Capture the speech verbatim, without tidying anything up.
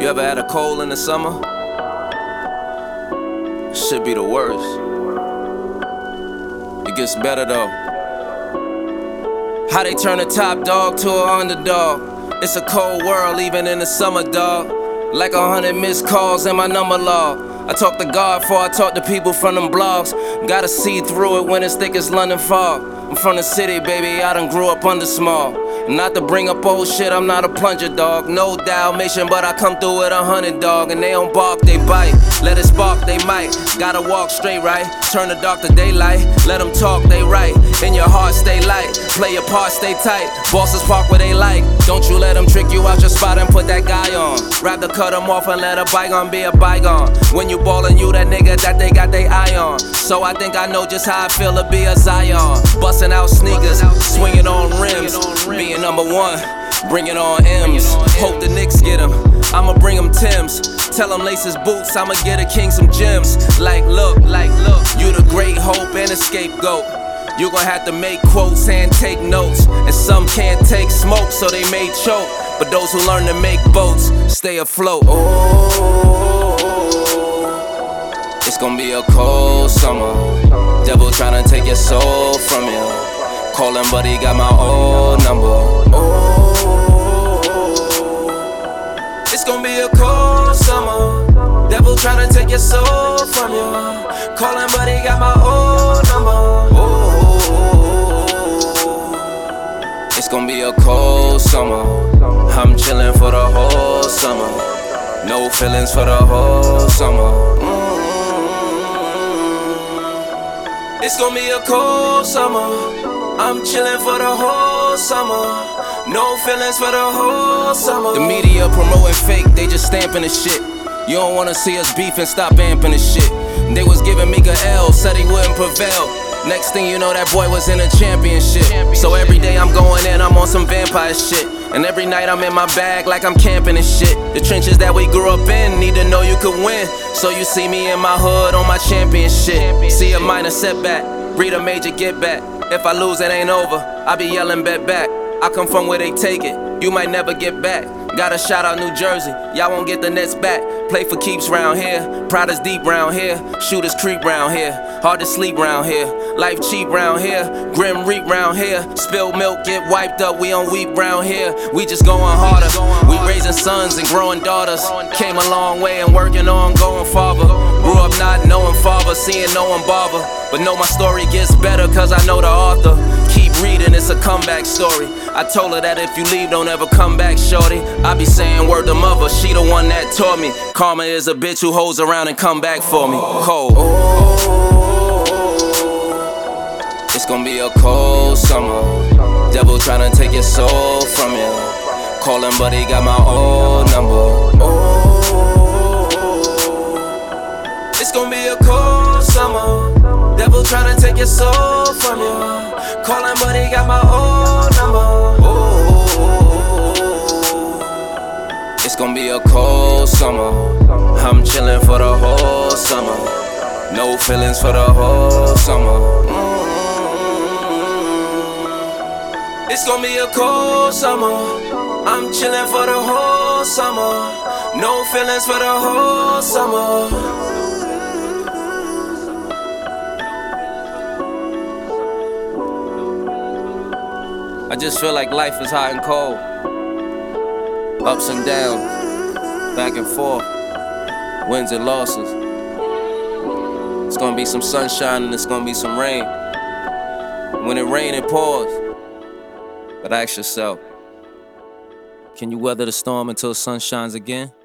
ever had a cold in the summer? Should be the worst. It gets better though. How they turn a top dog to an underdog. It's a cold world even in the summer, dog. Like a hundred missed calls in my number log. I talk to God before I talk to people from them blogs. Gotta see through it when it's thick as London fog. I'm from the city, baby, I done grew up under small. Not to bring up old shit, I'm not a plunger, dog. No Dalmatian, but I come through with a hundred, dog. And they don't bark, they bite. Let it spark, they might. Gotta walk straight, right? Turn the dark to daylight. Let them talk, they right. In your heart, stay light. Play your part, stay tight. Bosses park where they like. Don't you let them trick you out your spot and put that guy on. Rather cut them off and let a bygone be a bygone. When you ballin', you that nigga that they got they eye on. So I think I know just how I feel to be a Zion. Bustin' out sneakers, swinging on rims. Being number one, bringing on M's. Hope the Knicks get him, I'ma bring him Timbs. Tell him lace his boots, I'ma get a king some gems. Like look, like look, you the great hope and a scapegoat. You gon' have to make quotes and take notes. And some can't take smoke, so they may choke. But those who learn to make boats stay afloat. Oh, it's gonna be a cold summer. Devil tryna take your soul from you. Callin' but he got my old number. Oh, it's gonna be a cold summer. Devil tryna take your soul from you. Callin' but he got my old number. Oh, it's gonna be a cold summer. I'm chillin' for the whole summer. No feelings for the whole summer. Mm-hmm. It's gonna be a cold summer. I'm chillin' for the whole summer. No feelings for the whole summer. The media promoting fake, they just stamping the shit. You don't wanna see us beefing, stop amping the shit. They was giving Mika L, said he wouldn't prevail. Next thing you know, that boy was in a championship. So every day I'm going in, I'm on some vampire shit. And every night I'm in my bag like I'm camping and shit. The trenches that we grew up in, need to know you could win. So you see me in my hood on my champion shit. See a minor setback, breed a major get back. If I lose, it ain't over, I be yelling bet back. I come from where they take it, you might never get back. Gotta shout out New Jersey, y'all won't get the Nets back. Play for keeps round here, pride is deep round here. Shooters creep round here, hard to sleep round here. Life cheap round here, grim reap round here. Spilled milk, get wiped up, we don't weep round here. We just going harder, we raising sons and growing daughters. Came a long way and working on going farther. Grew up not knowing father, seeing no one bother. But know my story gets better cause I know the author. Keep reading, it's a comeback story. I told her that if you leave, don't ever come back, shorty. I be saying word to mother, she the one that taught me. Karma is a bitch who holds around and come back for me. Cold. Oh, it's gonna be a cold summer. Devil tryna take your soul from you. Callin' but he got my old number. Oh, it's gonna be a cold summer. Devil tryna take your soul from you. Callin' but he got my old number. Oh, it's gonna be a cold summer. I'm chillin' for the whole summer. No feelings for the whole summer. Mm-hmm. It's gonna be a cold summer. I'm chillin' for the whole summer. No feelings for the whole summer. I just feel like life is hot and cold. Ups and downs, back and forth, wins and losses. It's gonna be some sunshine and it's gonna be some rain. When it rains, it pours. But ask yourself, can you weather the storm until sun shines again?